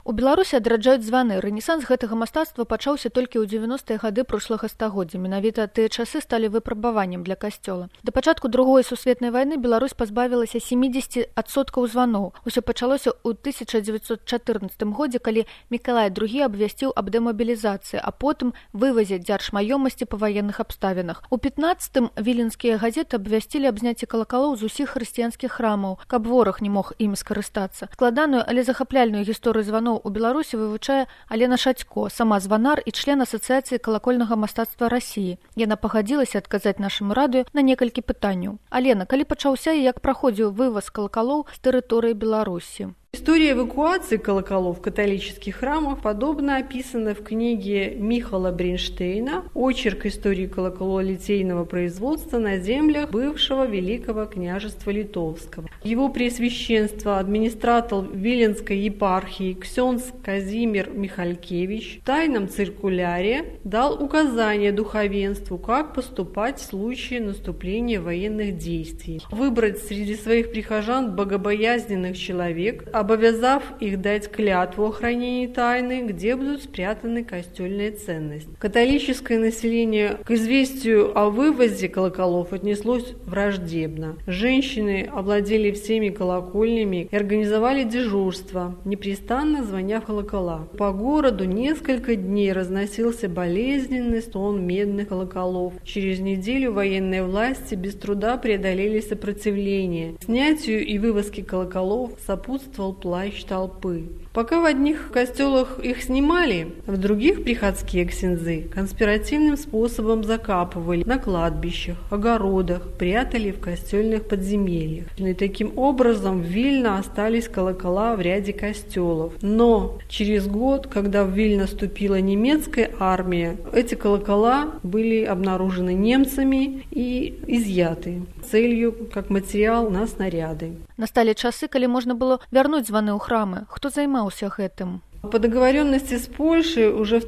У Беларусі адраджаюць званы. Рэнесанс гэтага мастацтва пачаўся толькі ў 90-е гады прошлага стагоддзя. Менавіта тыя часы сталі выпрабаваннем для касцёла. Да пачатку Другой сусветнай вайны Беларусь пазбавілася 70% званоў. Усё пачалося ў 1914 годзе, калі Мікалай II абвясціў аб дэмабілізацыі, а потым вывазе дзяржмаёмасці па ваенных абставінах. У 15-м віленскія газеты абвясцілі аб зняцці калакалоў з усіх хрысціянскіх храмаў, каб вораг не мог ім скарыстацца. Складаную, але захапляльную гісторыю званоў у Беларусі вывучае Алена Шацько, сама званар і член Асацыяцыі калакольнага мастацтва Расіі. Яна пагадзілася адказаць нашаму радыё на некалькі пытанняў. Алена, калі пачаўся і як праходзіў вываз калакалоў з тэрыторыі Беларусі? История эвакуации колоколов в католических храмах подробно описана в книге Михала Бринштейна «Очерк истории колокололитейного производства на землях бывшего Великого княжества Литовского». Его преосвященство, администратор Виленской епархии ксёндз Казимир Михалькевич в тайном циркуляре дал указание духовенству, как поступать в случае наступления военных действий. Выбрать среди своих прихожан богобоязненных человек, обовязав их дать клятву о хранении тайны, где будут спрятаны костельные ценности. Католическое население к известию о вывозе колоколов отнеслось враждебно. Женщины овладели всеми колокольнями и организовали дежурство, непрестанно звоня в колокола. По городу несколько дней разносился болезненный стон медных колоколов. Через неделю военные власти без труда преодолели сопротивление. Снятию и вывозке колоколов сопутствовал плач толпы. Пока в одних костелах их снимали, в других приходские ксензы конспиративным способом закапывали на кладбищах, огородах, прятали в костельных подземельях. И таким образом в Вильно остались колокола в ряде костелов. Но через год, когда в Вильно вступила немецкая армия, эти колокола были обнаружены немцами и изъяты целью как материал на снаряды. Насталі часы, калі можна было вярнуць званы ў храмы. Хто займаўся гэтым? По договоренности с Польшей уже в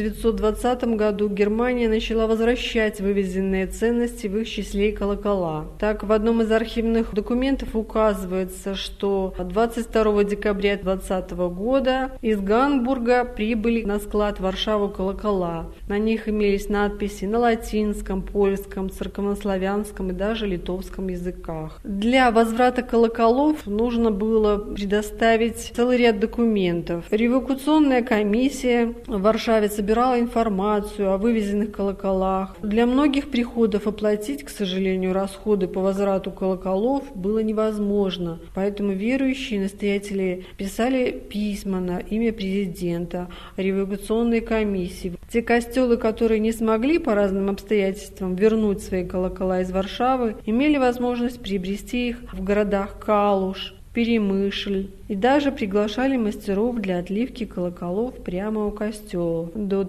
1920 году Германия начала возвращать вывезенные ценности, в их числе и колокола. Так, в одном из архивных документов указывается, что 22 декабря 2020 года из Гамбурга прибыли на склад в Варшаву колокола. На них имелись надписи на латинском, польском, церковнославянском и даже литовском языках. Для возврата колоколов нужно было предоставить целый ряд документов. Эвакуационная комиссия в Варшаве собирала информацию о вывезенных колоколах. Для многих приходов оплатить, к сожалению, расходы по возврату колоколов было невозможно. Поэтому верующие настоятели писали письма на имя президента, эвакуационной комиссии. Те костелы, которые не смогли по разным обстоятельствам вернуть свои колокола из Варшавы, имели возможность приобрести их в городах Калуш, Перемышль, и даже приглашали мастеров для отливки колоколов прямо у костелов. До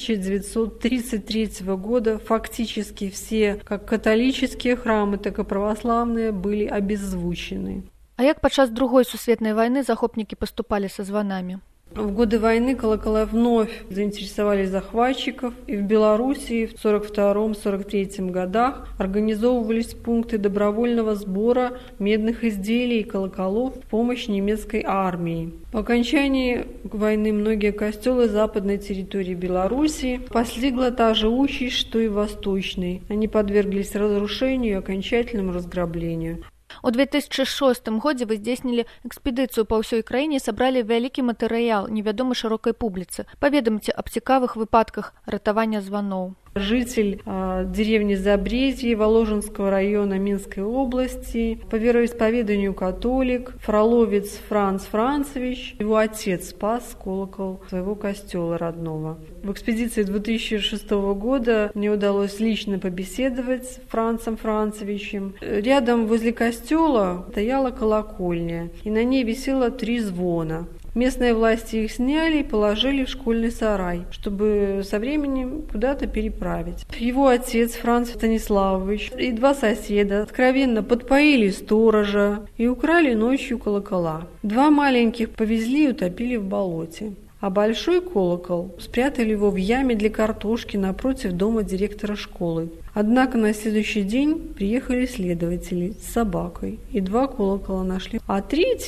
1933 года фактически все, как католические храмы, так и православные, были обеззвучены. А як падчас Другой сусветнай вайны захопнікі паступалі са званамі? В годы войны колокола вновь заинтересовали захватчиков, и в Белоруссии в 1942-1943 годах организовывались пункты добровольного сбора медных изделий и колоколов в помощь немецкой армии. По окончании войны многие костелы западной территории Белоруссии постигла та же участь, что и восточной. Они подверглись разрушению и окончательному разграблению. У 2006 годзе вы здзейснілі экспедыцыю па ўсёй краіне і сабралі вялікі матэрыял невядомы шырокай публіцы. Паведамце аб цікавых выпадках ратавання званоў. Житель деревни Забрезье Воложенского района Минской области, по вероисповеданию католик, фроловец Франц Францевич. Его отец спас колокол своего костела родного. В экспедиции 2006 года мне удалось лично побеседовать с Францем Францевичем. Рядом возле костела стояла колокольня, и на ней висело 3 звона. Местные власти их сняли и положили в школьный сарай, чтобы со временем куда-то переправить. Его отец Франц Станиславович и 2 соседа откровенно подпоили сторожа и украли ночью колокола. 2 маленьких повезли и утопили в болоте. А большой колокол спрятали его в яме для картошки напротив дома директора школы. Однако на следующий день приехали следователи с собакой, и 2 колокола нашли. А 3-й,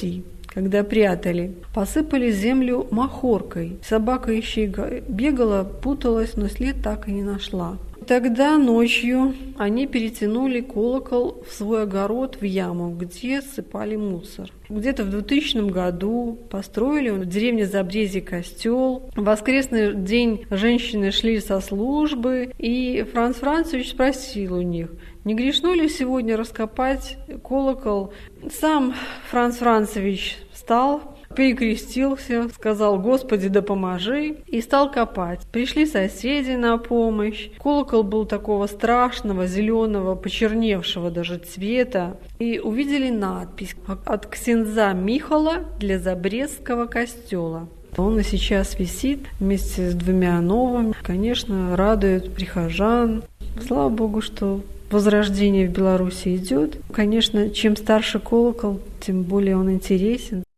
когда прятали. Посыпали землю махоркой. Собака еще бегала, путалась, но след так и не нашла. Тогда ночью они перетянули колокол в свой огород, в яму, где сыпали мусор. Где-то в 2000 году построили в деревне Забрезье костел. В воскресный день женщины шли со службы, и Франц Францевич спросил у них, не грешно ли сегодня раскопать колокол. Сам Франц Францевич встал, перекрестился, сказал «Господи, да поможи» и стал копать. Пришли соседи на помощь. Колокол был такого страшного, зеленого, почерневшего даже цвета. И увидели надпись «От ксенза Михала для Забрезского костела». Он и сейчас висит вместе с 2 новыми. Конечно, радует прихожан. Слава Богу, что возрождение в Беларуси идет. Конечно, чем старше колокол, тем более он интересен.